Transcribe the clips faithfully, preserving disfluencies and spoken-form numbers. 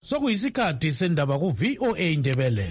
Sokuyisikhathi sendaba ku V O A Indebele.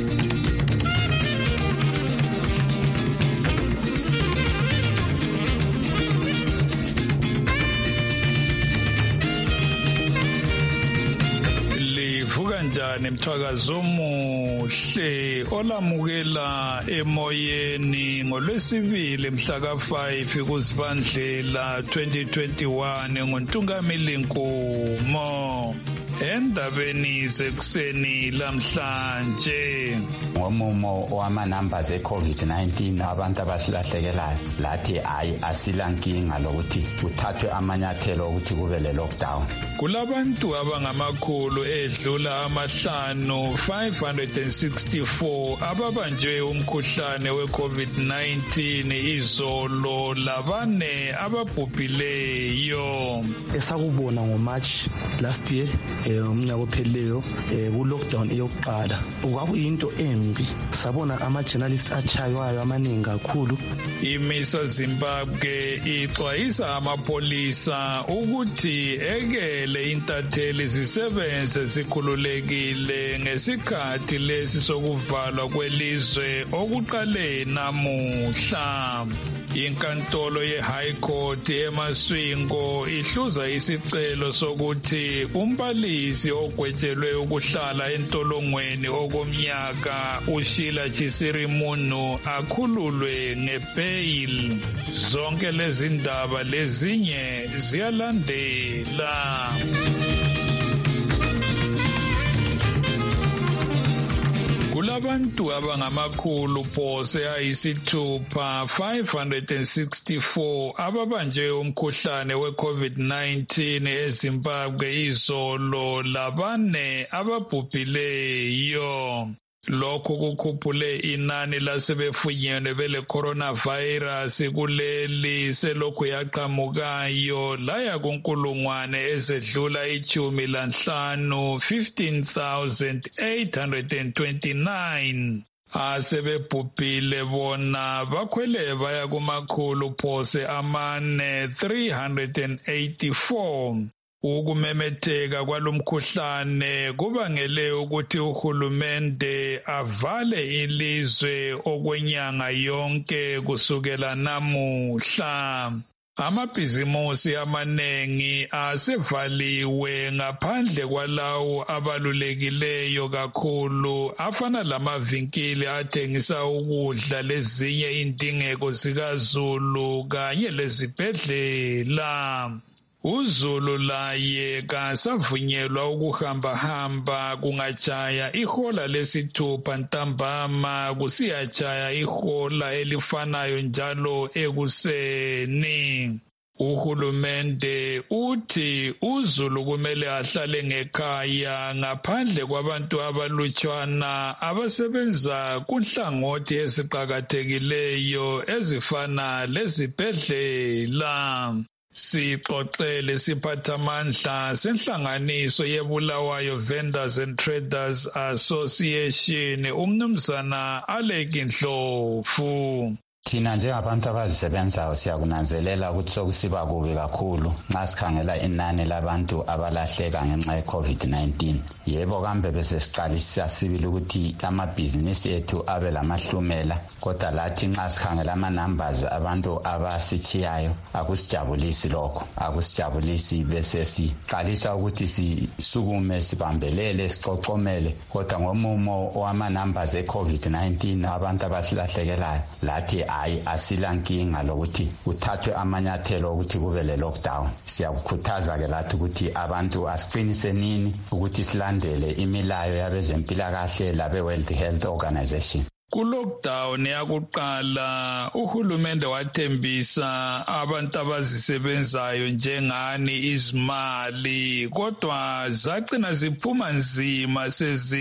Kanjani mthwakazo omuhle olamukela emoyeni ngolwesibili mhla ka five kuZibandlela twenty twenty-one ngoNtungamili Nkomo endabeni zekuseni lamhlanje. Ngomumo wama numbers e COVID nineteen abantu abasilahlekelayo lathi hayi asilankinga lokuthi kuthathwe amanyathelo ukuthi kube le lockdown. Kulabantu abangamakhulu edlula amahlanu five hundred sixty-four ababanjwe umkhuhlane we COVID nineteen izolo labane ababhubhileyo. Esakubona ngo March last year umnyaka opheleyo ku lockdown eyokuqala kwakuyinto embi sabona ama journalists achaywayo amaningi kakhulu. Imisa Zimbabwe ixwayisa amapolisa ukuthi ekele intatheli zisebenze zikhululekile ngesikhathi lesi sokuvalwa kwelizwe okuqale namuhla. Inkantolo ye-High Court eMaswingo ihluza isicelo sokuthi umbalisi ogwetshelwe ukuhlala entolongweni okomnyaka uShila Chisirimunhu akhululwe ngebail. Zonke lezi ndaba lezinye ziyalandela. Kulabantu abangamakhulu phose ayisithupha five hundred sixty-four ababanjwe umkhuhlane we COVID nineteen eZimbabwe izolo labane ababhubhileyo. Lokhu kukhuphule inani lasebefunyenwe bele coronavirus kuleli selokhu yaqhamukayo laya kunkulungwane ezedlula ichumi lanhlanu fifteen thousand eight hundred twenty-nine. Asebebhubhile bona bakhwele baya kumakhulu phose amane three hundred eighty-four. Ukumemetheka kwalomkhuhlane kubangele ukuthi uhulumende avale ilizwe okwenyanga yonke kusukela namuhla. Amabhizimusi amanengi asevaliwe ngaphandle kwalawo abalulekileyo kakhulu afana lamavinkili athengisa ukudla lezinye indingeko zikaZulu kanye lezibhedlela. uZulu laye kasavunyelwa ukuhamba-hamba kungajaya ihola lesithupha ntambama kusiyajaya ihola elifanayo njalo ekuseni. Uhulumende uthi uZulu kumele ahlale ngekhaya ngaphandle kwabantu abalutshwana abasebenza kunhlangothi eziqakathekileyo ezifana lezibhedlela. Sixoxele siphathamandla senhlanganiso yeBulawayo Vendors and Traders Association umnumzana Aleki Ndlovu. Thina njengabantu abazisebenzayo siyakunanzelela ukuthi sokusiba kubi kakhulu nxa sikhangela inani labantu abalahleka ngenxa ye COVID nineteen. Yebo kambe bese siqalisa sibili ukuthi amabhizinisi ethu abe lamahlumela kodwa lathi nxa sikhangela ama numbers abantu abasichiyayo akusijabulisi lokho akusijabulisi bese siqalisa ukuthi sisukume sibambelele sixoxomele kodwa ngomumo wama numbers e COVID nineteen abantu abasilahlekelayo lathi hayi asilankinga lokuthi uthathwe amanyathelo ukuthi kube le lockdown. Siyakukhuthaza ke lathi ukuthi abantu asiqinise nini ukuthi silandele imilayo yabezempilakahle labe World Health Organization. Ku-lockdown yakuqala uhulumende wathembisa abantu abazisebenzayo njengani izimali kodwa zagcina ziphuma nzima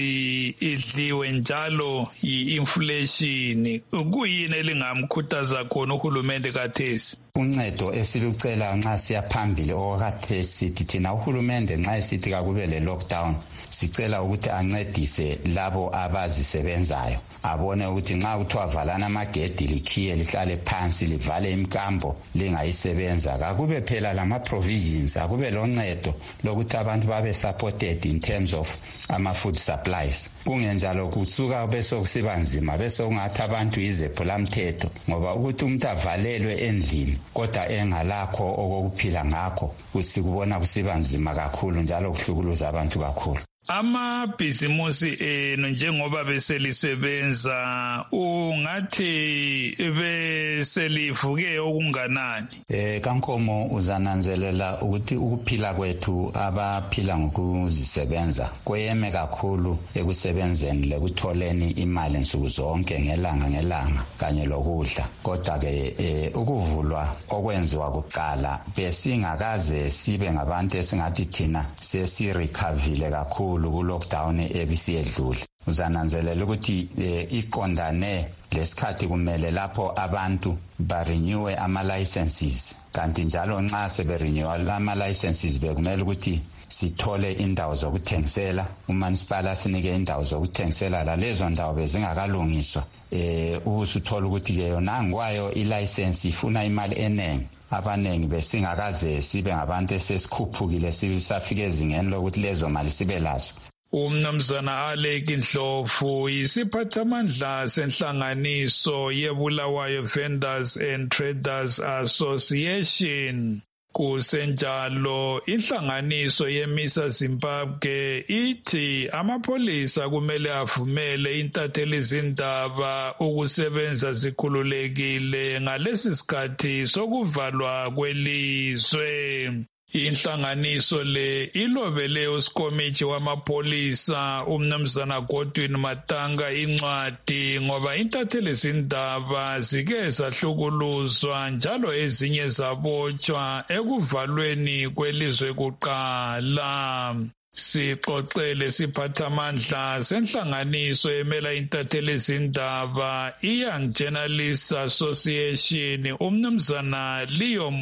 sezidliwe njalo yi-inflation. Kuyini elingamkhuthaza khona uhulumende kathesi? uncedo esilucela nxa siyaphambili okade sithi thina uhulumende nxa esithi kakube le lockdown sicela ukuthi ancedise labo abazisebenzayo abone ukuthi nxa kuthiwa valana amagedi likhiye lihlale phansi livale imkambo lingayisebenza kakube phela lama provisions akube loncedo lokuthi abantu babe supported in terms of ama food supplies. Kungenjalo kusuka bese kusiba nzima bese ungathi abantu izephulamthetho ngoba ukuthi umuntu avalelwe endlini kodwa engalakho okokuphila ngakho usikubona kusiba nzima kakhulu njalo kuhlukuluza abantu kakhulu. Amabhizimusi enu njengoba beselisebenza ungathi beselivuke okunganani? Eh kankomo uzananzelela ukuthi ukuphila kwethu abaphila ngokuzisebenza kweyeme kakhulu ekusebenzeni lekutholeni imali nsuku zonke ngelanga ngelanga kanye lokudla. Kodwa ke eh, ukuvulwa okwenziwa kuqala besingakaze sibe ngabantu esingathi thina sesirecoverile kakhulu ku lockdown ebisiyedlule. Uzananzelela ukuthi e, iqondane lesikhathi kumele lapho abantu ba renew ama licenses kanti njalo nxa sebe renew ama licenses bekumele ukuthi sithole indawo zokuthengisela umunicipal asinike indawo zokuthengisela la lezo ndawo bezingakalungiswa eh usuthola ukuthi ke yona ngwayo ilicense ifuna imali enengi abanengi besingakaze sibe ngabantu esesikhuphukile sibisafike ezingeni lokuthi lezo mali sibe lazo. Umnumzana Aleki Ndlovu yisiphathamandla senhlanganiso yeBulawayo Vendors and Traders Association. Kusenjalo inhlanganiso yeMISA Zimbabwe ithi amapholisa kumele avumele intatheli izindaba ukusebenza zikhululekile ngalesi sikhathi sokuvalwa kwelizwe. Inhlanganiso le ilobele uSikomithi wamapholisa umnumzana Godwin Matanga incwadi ngoba intatheli izindaba zike zahlukuluzwa njalo ezinye zabotshwa ekuvalweni kwelizwe kuqala. Sixoxele siphathamandla senhlanganiso emela intatheli izindaba iYoung Journalists Association umnumzana Leo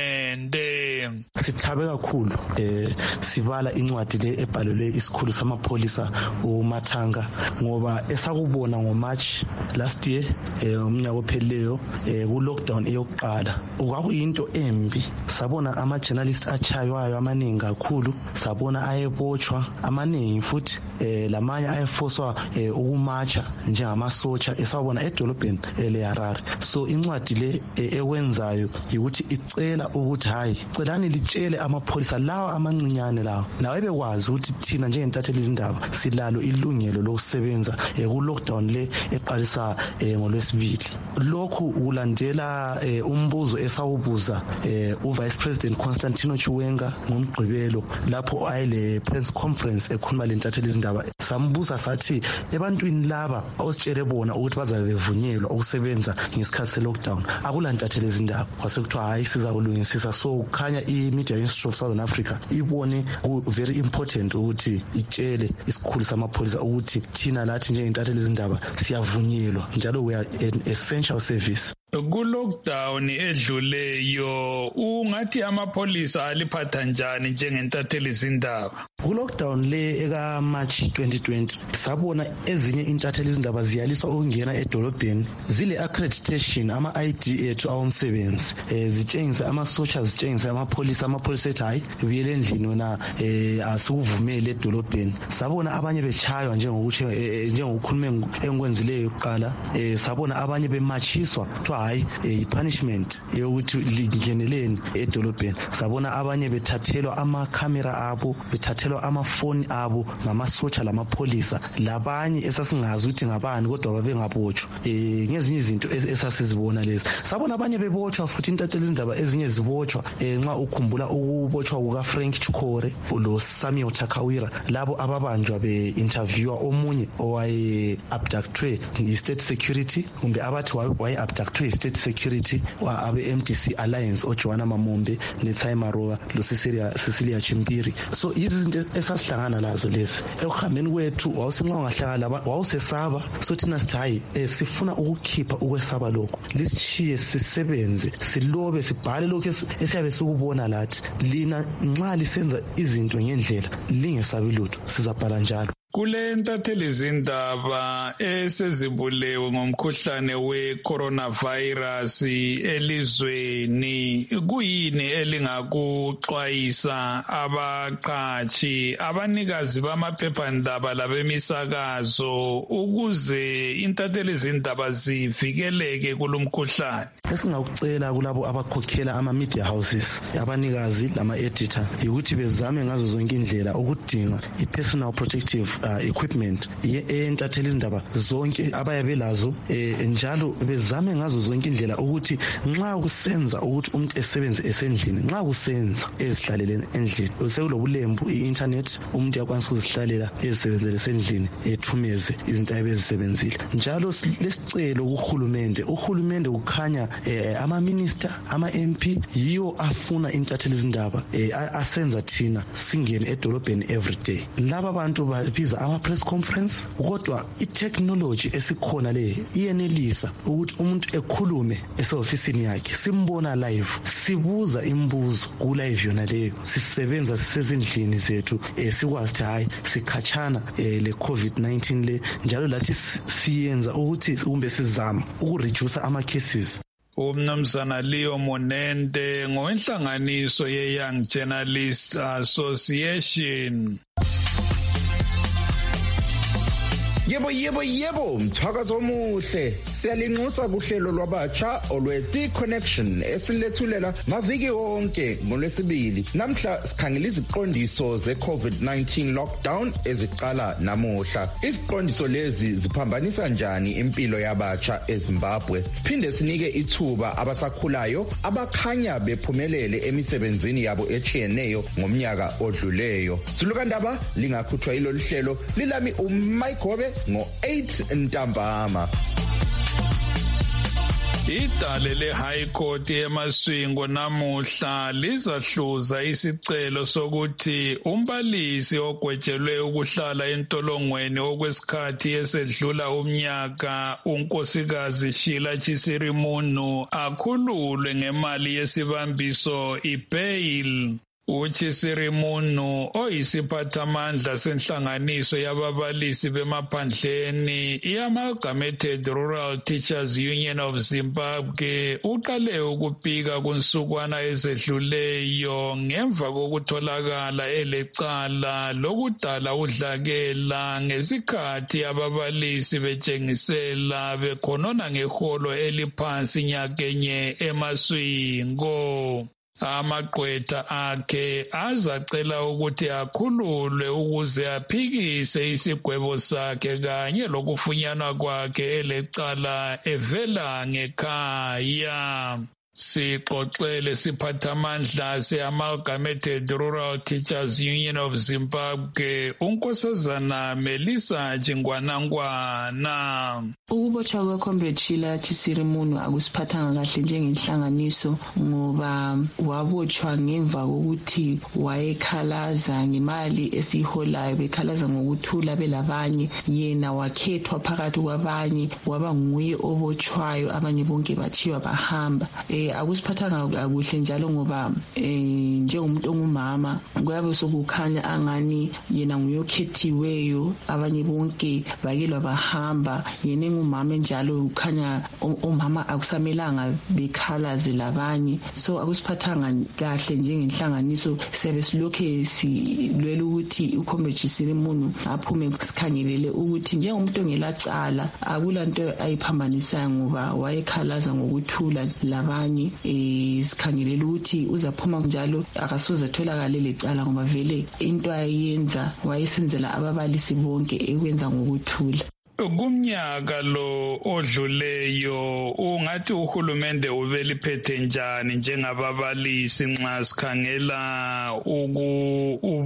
Munende. Sithabe kakhulu eh sibala incwadi le ebhalelwe isikhulu samapholisa uMathanga ngoba esakubona ngoMarch last year eh umnyaka opheleyo eh ku lockdown eyokuqala kwakuyinto embi sabona ama journalists achaywayo amaningi kakhulu sabona ayebo botshwa amaningi futhi eh lamanye ayefoswa eh, ukumacha njengamasotsha esabona edolobheni leHarare. So incwadi le eh, ekwenzayo ukuthi icela ukuthi hayi celani litshele amapholisa lawa amancinyane lawo nawe bekwazi ukuthi thina njengentatheli izindaba silalo ilungelo lokusebenza eh, ku lockdown le eqalisa eh, ngolwesibili. Lokhu ulandela eh, umbuzo esawubuza eh, u Vice President Constantino Chiwenga ngomgqibelo lapho ayile press conference ekhuluma lentatheli izindaba sambuza sathi ebantwini laba ositshele bona ukuthi bazabe bevunyelwa ukusebenza ngesikhathi se lockdown akulantatheli izindaba kwasekuthiwa hayi sizakulungisisa. So kukhanya iMedia Institute of Southern Africa ibone very important ukuthi itshele isikhulu samapholisa ukuthi thina lathi njengentatheli izindaba siyavunyelwa njalo we are an essential service. Ku lockdown edluleyo ungathi amapholisa aliphatha njani njengentatheli izindaba? Ku lockdown le eka March twenty twenty sabona ezinye intatheli izindaba ziyaliswa ukungena edolobheni zile accreditation ama I D ethu awomsebenzi eh zitshengisa ama social zitshengisa amapholisa amapholisa ethi hayi buyele endlini wena eh asikuvumele edolobheni. Sabona abanye bechaywa njengokuthi njengokukhuluma engikwenzileyo uqala eh sabona abanye bematchiswa kuthiwa hayi i-punishment yokuthi lingeneleni edolobheni. Sabona abanye bethathelwa ama camera abo bethathelwa amafoni abo ngamasotsha lamapholisa labanye esasingazi ukuthi ngabani kodwa babengabotshwa eh ngezinye izinto esasizibona lezi. Sabona abanye bebotshwa futhi intatheli izindaba ezinye zibotshwa nxa ukhumbula ukubotshwa kuka Frank Chikore lo Samuel Takawira labo ababanjwa be interviewer omunye owaye abductwe i state security kumbe abathi waye abductwe State Security abe M D C Alliance oJohana Mamombe neThai Maroa lo Cecilia Chimpiri. So izinto esasihlangana lazo lezi ekuhambeni kwethu wawusenxa ungahlangana wawusesaba so thina sithi hayi sifuna ukukhipha ukwesaba lokho lisishiye sisebenze silobe sibhale lokho esiyabe sikubona lathi lina nxa lisenza izinto ngendlela lingesabi lutho sizabhala njalo. Kule ntatheli izindaba esezibulewe ngomkhuhlane we-coronavirus elizweni, kuyini elingakuxwayisa abaqhatshi, abanikazi bamaphephandaba labemisakazo ukuze intatheli izindaba zivikeleke kulomkhuhlane? Esingakucela kulabo abakhokhela ama-media houses, abanikazi lama-editor, ukuthi bezame ngazo zonke indlela ukudinga i-personal protective Uh, equipment entatheli izindaba zonke abayabe lazo njalo bezame ngazo zonke indlela ukuthi nxa kusenza ukuthi umuntu esebenze esendlini, nxa kusenza ezihlalele endlini sekulobulembu i-internet, umuntu uyakwanisa ukuzihlalela ezisebenzele esendlini ethumeze izinto ayebezisebenzile. Njalo lesicelo kuhulumende, uhulumende kukhanya eh, ama-minister, ama-M P yiwo afuna intatheli izindaba eh, asenza thina singene edolobheni everyday. Laba bantu babiza ama-press conference, kodwa i-technology esikhona le iyenelisa ukuthi umuntu ekhulume ese-ofisini yakhe, simbona live, sibuza imibuzo ku-live yona leyo, sisebenza sisezindlini zethu eh, sikwazi ukuthi hayi sikhatshana eh, le COVID nineteen le, njalo lathi siyenza ukuthi kumbe sizama ukureduce ama-cases. Umnumzana Leo Monende ngowenhlanganiso ye-Young Journalists Association. Yebo yebo yebo mthakazo omuhle siyalinxusa kuhlelo lwabatsha olwe-The Connection esilethulela maviki wonke ngolwesibili. Namhla sikhangela iziqondiso ze-COVID nineteen lockdown eziqala namuhla. Iziqondiso lezi ziphambanisa njani impilo yabatsha eZimbabwe? Siphinde sinike ithuba abasakhulayo abakhanya bephumelele emisebenzini yabo echiyeneyo ngomnyaka odluleyo. Sulukandaba lingakhuthwa yilo lihlelo lilami uMike ngo eight ntambama. Idale le-High Court eMasvingo namuhla lizahluza isicelo sokuthi umbalisi ogwejelwe ukuhlala entolongweni okwesikhathi esedlula umnyaka unkosikazi Sheila Chisirimunhu akhululwe ngemali yesibambiso i-bail. uChisirimunhu oyisiphathamandla senhlanganiso yababalisi bemaphandleni i-Amalgamated Rural Teachers Union of Zimbabwe uqale ukupika kunsukwana ezedluleyo ngemva kokutholakala elecala lokudala udlakela ngesikhathi ababalisi betshengisela bekhonona ngeholo eliphansi nyakenye eMasvingo. Amaqwetha akhe azacela ukuthi akhululwe ukuze aphikise isigwebo sakhe kanye lokufunyanwa kwakhe elecala evela ngekhaya. Sixoxele siphathamandla se-Amalgamated Rural Teachers Union of Zimbabwe unkosazana Melissa Jingwanangwana. Ukubotshwa kwe-Comrade Sheila Chisirimunhu akusiphathanga kahle njengenhlanganiso ngoba wabotshwa ngemva kokuthi wayekhalaza ngemali esiyiholayo, bekhalaza ngokuthula belabanye, yena wakhethwa phakathi kwabanye waba nguye obotshwayo, abanye bonke bathiwa bahamba. E, akusiphathanga kakuhle njalo ngoba eh njengomuntu ongumama kuyabe sokukhanya angani yena nguyokhethiweyo, abanye bonke bakelwa bahamba, yena engumama njalo ukhanya umama akusamelanga bekhalaze labanye. So akusiphathanga kahle njengenhlanganiso, siyabe silokhe silwela ukuthi uComrade Chisirimunhu aphume sikhangelele ukuthi njengomuntu ongelacala akulanto ayiphambanisa ngoba wayekhalaza ngokuthula labanye. Eh sikhangelela ukuthi uzaphuma njalo akasoze tholakala lecala ngoba vele into ayenza wayesenzela ababalisi bonke ekwenza ngokuthula. Kumnyaka lo odluleyo ungathi uhulumende ubeliphethe njani njengababalisi nxa sikhangela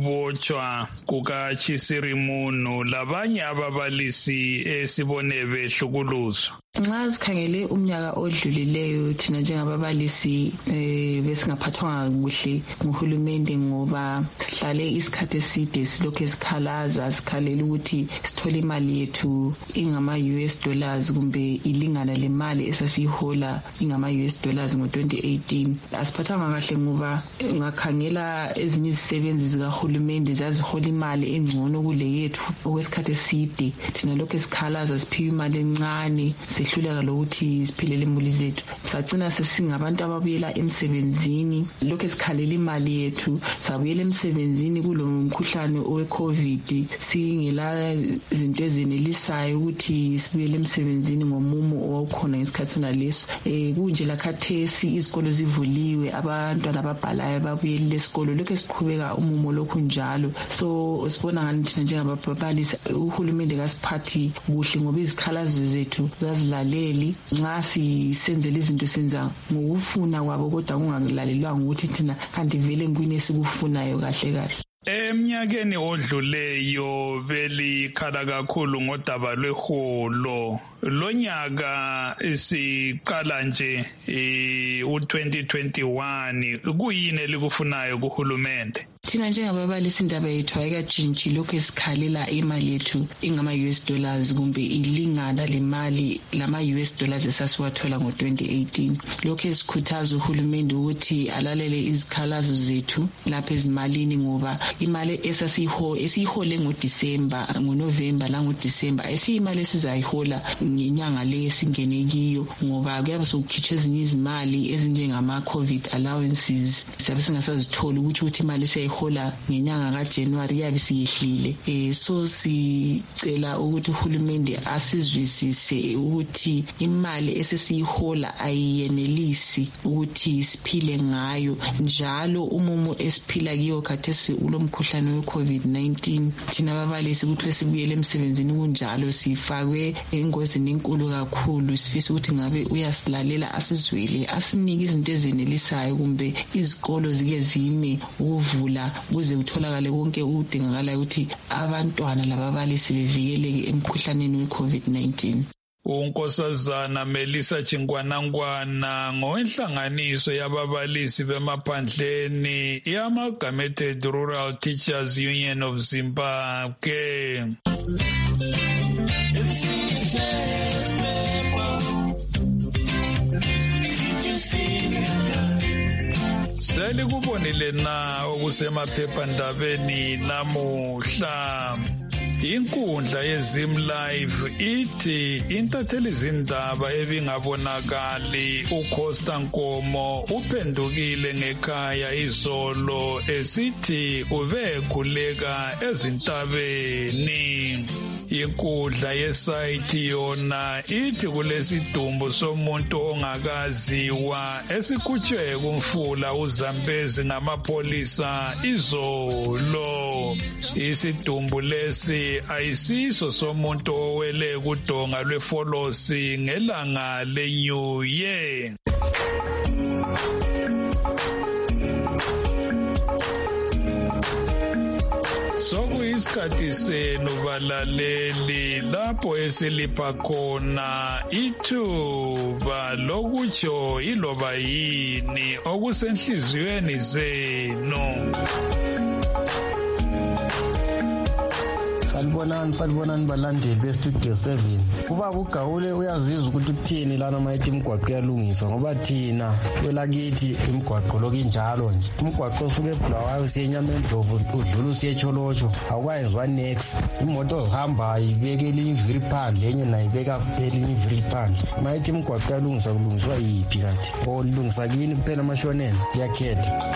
ukubotshwa kukaChisirimunhu labanye ababalisi esibone behlukuluzwa? Nxa sikhangele umnyaka odlulileyo thina njengababalisi eh besingaphathwanga kuhle nguhulumende ngoba sihlale isikhathi eside silokho esikhalaza sikhalela ukuthi sithole imali yethu ingama U S dollars kumbe ilingana le mali esasihola ingama U S dollars ngo twenty eighteen. Asiphathanga kahle ngoba ngakhangela ezinye izisebenzi zikahulumende zazihola imali engcono kule yethu okwesikhathi eside. Thina lokho esikhalaza siphiwa imali encane sehluleka lokuthi siphilele imuli zethu. Sagcina sesingabantu ababuyela emsebenzini lokho esikhalela imali yethu sabuyela emsebenzini kulo mkhuhlane owe COVID singela izinto ezenelisayo ukuthi sibuyele emsebenzini ngomumo owukhona ngesikhathi naleso. Eh kunje lakhathesi izikolo zivuliwe abantwana ababhalayo babuyele esikolo lokho esiqhubeka umumo lokhu njalo. So sibona ngani thina njengababalisi uhulumende kasiphathi kuhle ngoba izikhalazo zethu zazilaleli nxa sisenzele izinto senza ngokufuna kwabo kodwa kungalalelwanga ukuthi thina kanti vele ngwini esikufunayo kahle kahle. Eminyakeni odluleyo belikhala kakhulu ngodaba lweholo. Lonyaka siqala nje u twenty twenty-one kuyini elikufunayo kuhulumende? Thina njengababalisi indaba yethu ayikajintshi lokho esikhalela imali yethu ingama U S dollars kumbe ilingana le mali lama U S dollars esasiwathola ngo twenty eighteen. Lokho esikhuthaza uhulumende ukuthi alalele izikhalazo zethu lapha ezimalini ngoba imali esasiho esihole ngo December ngo November la ngo December esiyimali esizayihola ngenyanga le esingene kiyo ngoba kuyabe sokukhitshwa ezinye izimali ezinjengama COVID allowances siyabe singasazithola ukuthi ukuthi imali seyihola ngenyanga kaJanuary yabe siyehlile. Eh so sicela ukuthi uhulumende asizwisise ukuthi imali esesiyihola ayiyenelisi ukuthi siphile ngayo njalo umumo esiphila kiyo khathesi ulomkhuhlane we COVID nineteen. Thina ababalisi ukuthi sibuyele emsebenzini kunjalo sifakwe engozini enkulu kakhulu sifisa ukuthi ngabe uyasilalela asizwele asinike izinto ezenelisayo kumbe izikolo zike zime ukuvula kuze utholakale konke udingakala ukuthi abantwana lababalisi bevikeleke emkhuhlaneni we COVID nineteen. Unkosazana Melissa Chingwanangwana ngowenhlanganiso yababalisi bemaphandleni yama-Gameted Rural Teachers Union of Zimbabwe. Selikubonile na okusemaphephandabeni namuhla. Inkundla yeZim Live ithi intatheli zindaba ebingabonakali uCosta Nkomo uphendukile ngekhaya izolo esithi ubekhuleka ezintabeni. Inkundla yesayithi yona ithi kulesidumbu somuntu ongakaziwa esikhutshwe kumfula uZambezi ngamapholisa izolo. Isidumbu lesi ayisiso somuntu owele kudonga lwefolosi ngelanga leNew Year. Sokuyisikhathi senu balaleli lapho esilipha khona ithuba lokutsho iloba yini okusenhliziyweni zenu. Salibonani salibonani balandeli bestudio seven. Ubaba uGawule uyazizwa ukuthi kuthini lana mayithi imigwaqo iyalungiswa ngoba thina kwelakithi imigwaqo lokunjalo nje. Umgwaqo usuke eBulawayo siye eNyamendlovu udlula usiye eCholotsho awukayenzwa next. Imoto zihamba ibekele iviri phandle enye nayo ibeka kuphela iviri phandle. Mayithi imigwaqo iyalungiswa kulungiswa yiphi kathi? Olungisa kini kuphela amashoneni iyakhetha.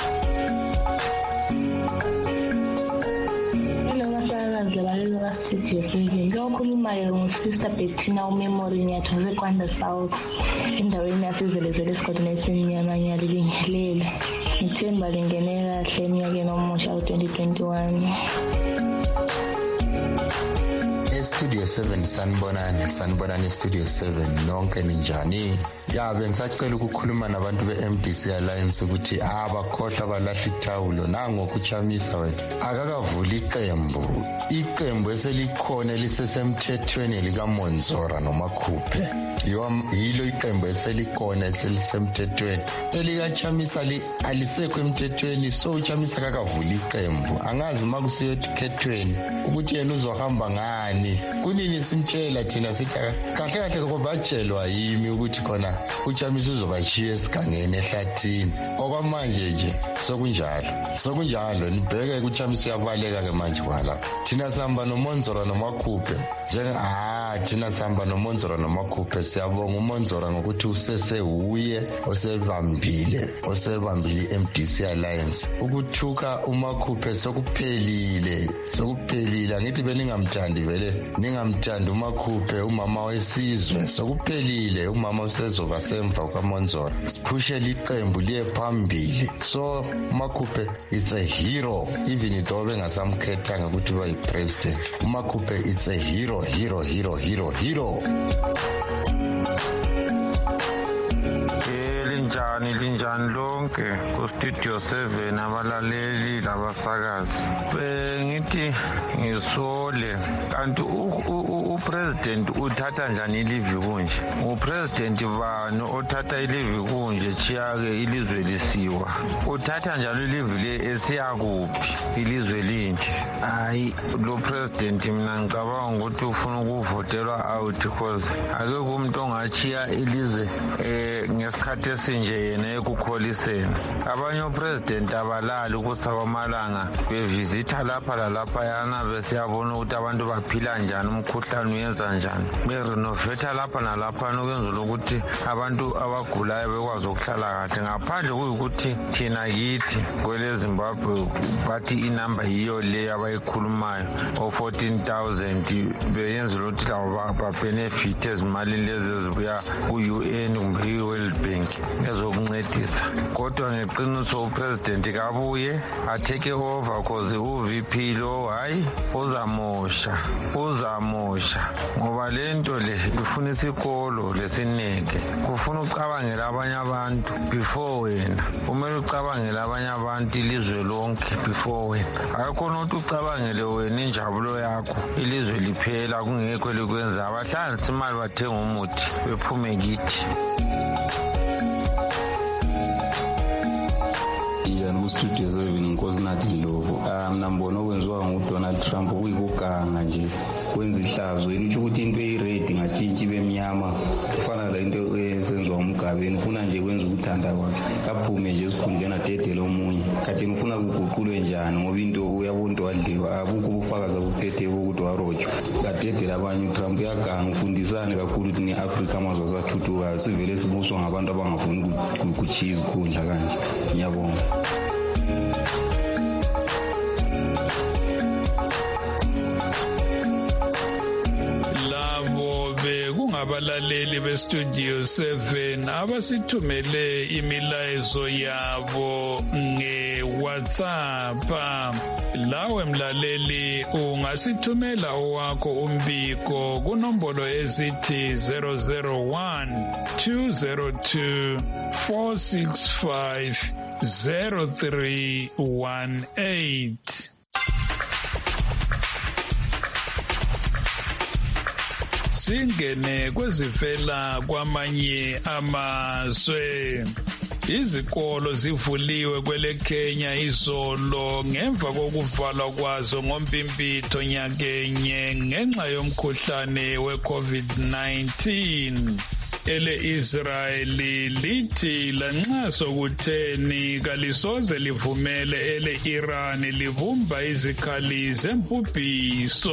Studio seven lokhulumayo nguSister Bettina uMemory ngiyathoze Kwanda South endaweni yasezelezele esigodini esinyamanyala lingelele ngithemba lingene kahle eminyakeni omusha u twenty twenty-one. e-Studio seven sanibonani sanibonani Studio seven nonke ninjani ya bengisacela ukukhuluma nabantu be-M D C Alliance ukuthi abakhohlwa balahla ithawulo nango kuchamisa wena akakavula iqembu iqembu eselikhona lisesemthethweni likaMonzora noMakhuphe yilo iqembu eselikhona eselisemthethweni elikachamisa alisekho emthethweni so uchamisa kakavula iqembu angazi makusiyo ekhethweni ukuthi yena uzohamba ngani kunini simtshela thina sithi kahle kahle ngobatshelwa yimi ukuthi khona uchamisa uzobachiya esigangeni ehlathini okwamanje nje sokunjalo sokunjalo nibheke ukuchamisa uyabaleka ke manje kwala thina sihamba noMonzora noMakhuphe njenge ah thina sihamba noMonzora noMakhuphe siyabonga uMonzora ngokuthi usese uye osebambile osebambile i-M D C Alliance ukuthuka uMakhuphe sokuphelile sokuphelile angithi beningamthandi vele ningamthandi uMakhuphe umama wesizwe sokuphelile umama usezoba semva kwaMonzora siphushele iqembu liye phambili so uMakhuphe it's a hero even though bengasamkhethanga ukuthi uba yi-president uMakhuphe it's a hero hero hero hero hero linjani linjani lonke ku Studio seven abalaleli labasakazi bengithi ngisole kanti upresident uthatha njani ilivi kunje upresident bani othatha ilivi kunje chiyake ilizwe lisiwa uthatha njalo ilivi le esiyakuphi ilizwe linje hayi lo president mina ngicabanga ukuthi ufuna ukuvotelwa out because akekho umuntu ongachiya ilizwe eh ngesikhathi esinje yena ekukholiseni abanye upresident abalali kusaba amalanga bevisitha lapha lalapha yana besiyabona ukuthi abantu baphila njani umkhuhlane uyenza njani berenovate lapha nalapha ukwenzela ukuthi abantu abagulayo bekwazi ukuhlala kahle ngaphandle kuyukuthi thina kithi kwele Zimbabwe bathi inamba yiyo le abayikhulumayo o fourteen thousand beyenzela ukuthi labo babenefit ezimali lezi ezibuya ku-U N kumbe i-World Bank ezokuncedisa kodwa ngeqiniso upresident kabuye atake over cause u-V P lo hayi uzamosha uzamosha ngoba lento le ifuna isikolo lesineke kufuna ucabangela abanye abantu before wena kumele ucabangela abanye abantu ilizwe lonke before wena akakhona ukuthi ucabangele wena injabulo yakho ilizwe liphela kungekho likwenza abahlanganisa imali bathenga umuthi bephume kithi Studio seven inkosi nathi Ndlovu mina mbona okwenziwa nguDonald Trump kuyikuganga nje kwenza ihlazo yini ukuthi into eyired ngatshintshi bemnyama kufana la into esenziwa umgabeni ufuna nje kwenza ukuthanda kwakhe aphume nje esikhundleni adedele omunye kathi ngifuna kuguqulwe njani ngoba into uyabona wadliwa abukho ubufakazi obuphethe ukuthi warojwa adedele abanye uTrump uyaganga ufundisane kakhulu ukuthi neAfrica amazwe asathuthuka sivele sibuswa ngabantu abangafuni ukuchiza ikhundla kanje ngiyabonga abalaleli beStudio seven abasithumele imilayezo yabo ngeWhatsApp lawe mlaleli ungasithumela owakho umbiko kunombolo esithi zero zero one two zero two four six five zero three one eight. Singene kwezivela kwamanye amazwe. Izikolo zivuliwe kwele Kenya izolo ngemva kokuvalwa kwazo ngompimpitho nyakenye ngenxa yomkhuhlane we-COVID nineteen. Ele Israeli lithi lanxa sokutheni kalisoze livumele ele Iran livumba izikhali zempubhiso.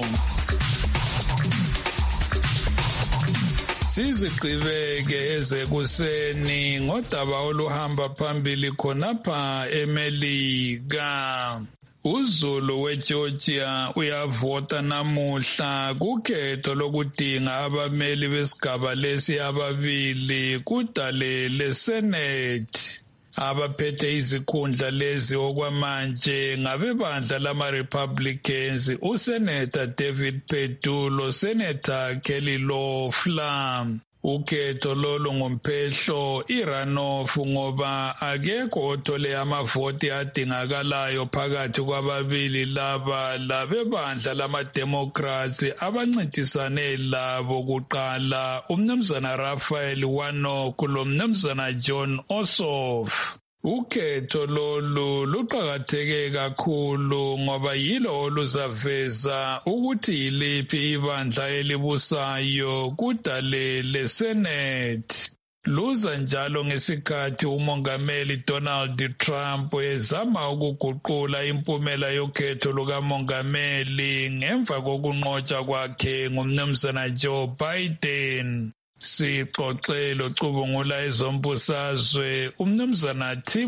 Sizigqibeke ezekuseni ngodaba oluhamba phambili khonapha eMelika. uZulu weGeorgia uyavota namuhla kukhetho lokudinga abameli besigaba lesi ababili kudale leSenate. Abaphethe izikhundla lezi okwamanje ngabebandla lama-Republicans, uSenator David Perdue loSenator Kelly Loeffler. Ukhetho lolu ngumphehlo i-runoff ngoba akekho othole amavoti adingakalayo phakathi kwababili laba labebandla lama-Democrats abancintisane labo kuqala, umnumzana Raphael Warnock lomnumzana John Ossoff. Ukhetho lolu luqakatheke kakhulu ngoba yilo oluzaveza ukuthi yiliphi ibandla elibusayo kudale leSenate. Luza njalo ngesikhathi umongameli Donald Trump ezama ukuguqula impumela yokhetho lukamongameli ngemva kokunqotshwa kwakhe ngumnumzana Joe Biden. Sixoxelo cubungula ezombusazwe umnumzana Tim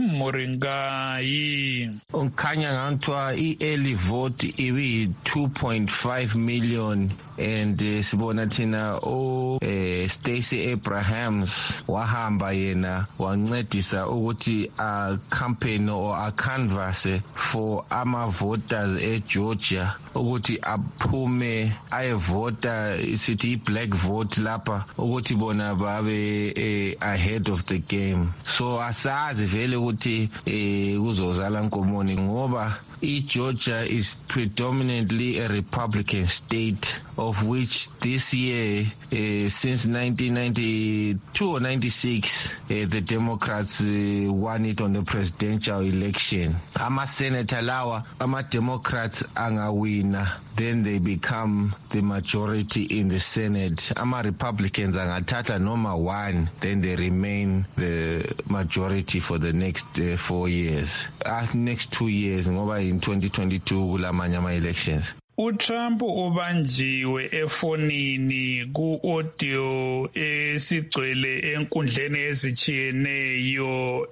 Moringayi. Ukhanya ngantwa i-early vote ibi two point five million and uh, sibona thina o uh, Stacey Abrahams wahamba yena wancedisa ukuthi a campaign or a canvas for ama voters e Georgia ukuthi aphume ayevota isithi black vote lapha ukuthi bona babe eh, ahead of the game. So asazi vele ukuthi eh, kuzozala nkomoni ngoba Georgia is predominantly a Republican state, of which this year, uh, since nineteen ninety-two or ninety-six, uh, the Democrats uh, won it on the presidential election. Ama senator lawa, ama Democrats angawina, then they become the majority in the Senate. Ama Republicans angathatha noma one, then they remain the majority for the next uh, four years. Uh, next two years, ngoba in twenty twenty-two kulamanye ama elections. uTrump ubanjiwe efonini ku-audio esigcwele enkundleni ezichiyeneyo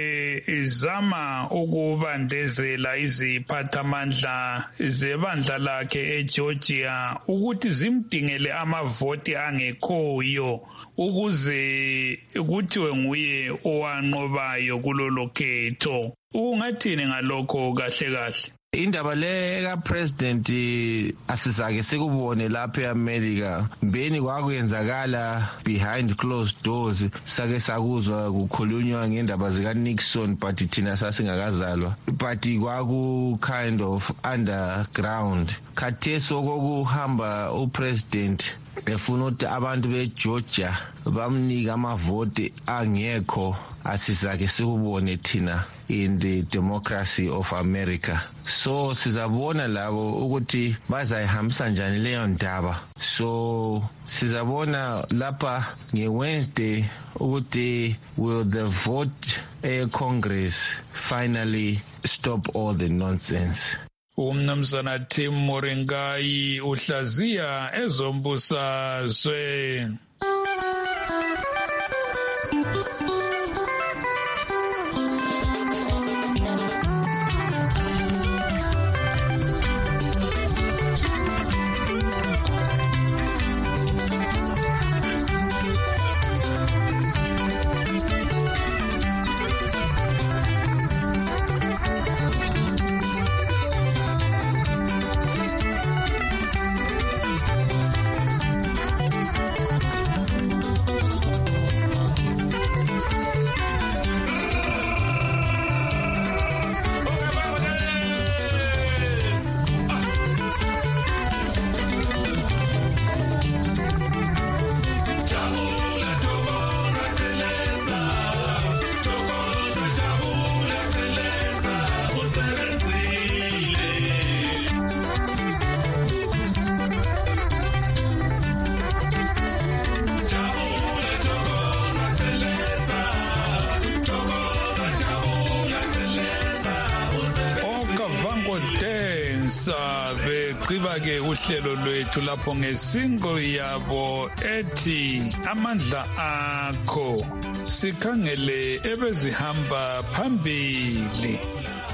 ezama ukubandezela iziphathamandla zebandla lakhe eGeorgia ukuthi zimdingele amavoti angekhoyo ukuze kuthiwe nguye owanqobayo kulolo khetho. Ungathini ngalokho kahle kahle? Indaba le ka president asizake sikubone lapha eAmerica mbeni kwakuyenzakala behind closed doors sake sakuzwa kukhulunywa ngendaba zika Nixon but thina sasingakazalwa but kwaku kind of underground. Khathesi okokuhamba upresident efuna ukuthi abantu beGeorgia bamnika amavoti angekho asizake sikubone thina in the democracy of America. So sizabona labo ukuthi bazayihambisa njani leyo ndaba. So sizabona lapha ngeWednesday ukuthi will the vote uh, Congress finally stop all the nonsense. Umnumzana Tim Moringayi uhlaziya ezombusazwe. Beqiba-ke uhlelo lwethu lapho ngesingo yabo ethi amandla akho sikhangele ebezihamba phambili.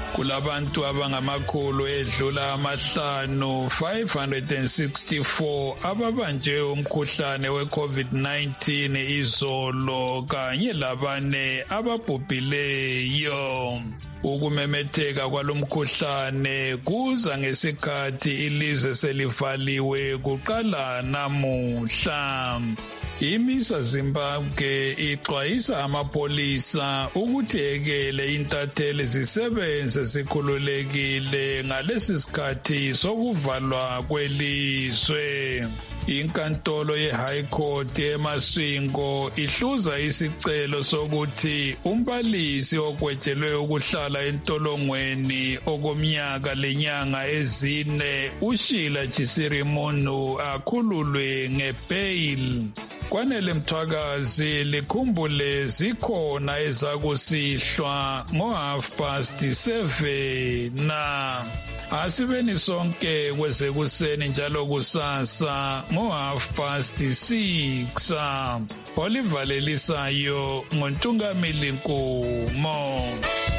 Kulabantu abangamakhulu edlula amahlanu five hundred sixty-four ababanjwe umkhuhlane we-COVID nineteen izolo kanye labane ababhubhileyo. Ukumemetheka kwalomkhuhlane kuza ngesikhathi ilizwe selivaliwe kuqala namuhla. Imisa Zimbabwe ixwayisa amapolisa ukuthi ekele intatheli zisebenze zikhululekile ngalesi sikhathi sokuvalwa kwelizwe. Inkantolo ye-High Court eMasvingo ihluza isicelo sokuthi umbalisi ogwetshelwe ukuhlala entolongweni okomnyaka lenyanga ezine uSheila Chisirimunhu akhululwe ngebail. Kwanele Mthwakazi likhumbule zikhona ezakusihlwa ngo half past seven na asibeni sonke kwezekuseni njalo kusasa ngo half past six. Oliver Lelisayo ngoNtungamili Nkumo.